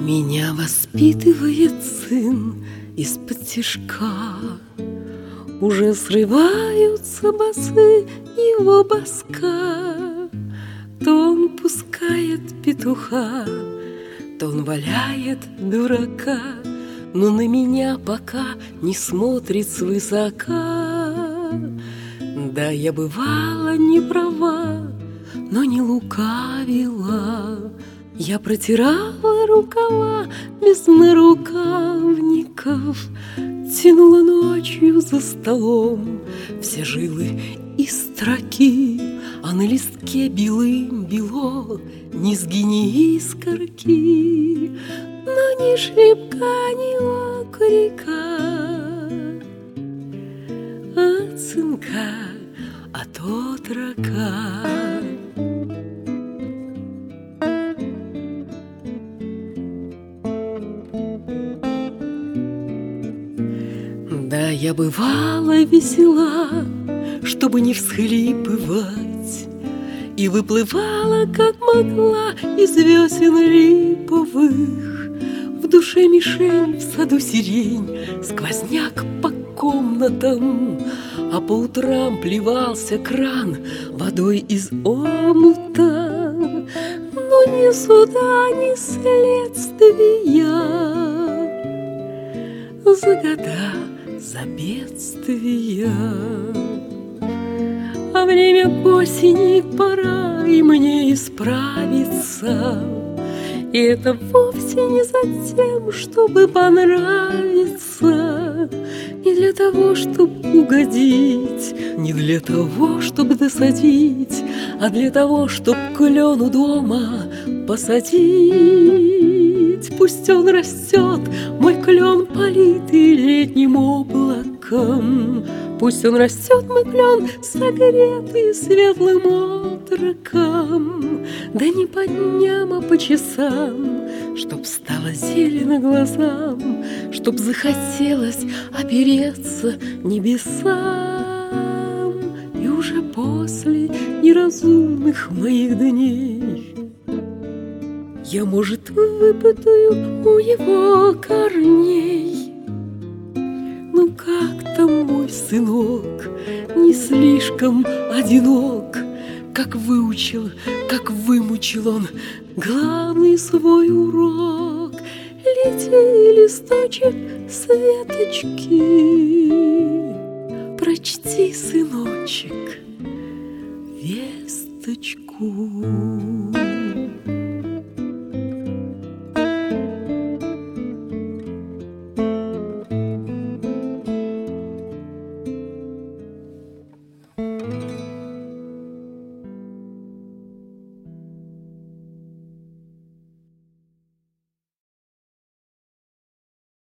Меня воспитывает сын из-под тишка. Уже срываются басы его боска. То он пускает петуха, то он валяет дурака, но на меня пока не смотрит свысока. Да, я бывала не права, но не лукавила. Я протирала рукава без нарукавников, тянула ночью за столом все жилы и строки, а на листке белым бело низги, ни искорки, но ни шлепка, ни окрика от сынка, от отрока. Да, я бывала весела, чтобы не всхлипывать, и выплывала, как могла, из весен липовых. В душе мишень, в саду сирень, сквозняк по комнатам, а по утрам плевался кран водой из омута. Но ни суда, ни следствия за года, за бедствия. А время осени пора и мне исправиться. И это вовсе не за тем, чтобы понравиться, не для того, чтобы угодить, не для того, чтобы досадить, а для того, чтобы клен у дома посадить. Пусть он растет, мой клен, политый летним облаком. Пусть он растет, мой клен, согретый светлым отроком. Да не по дням, а по часам, чтоб стало зелено глазам, чтоб захотелось опереться небесам. И уже после неразумных моих дней я, может, выпытаю у его корней: ну как там мой сынок, не слишком одинок? Как выучил, как вымучил он главный свой урок. Лети, листочек с веточки, прочти, сыночек, весточку.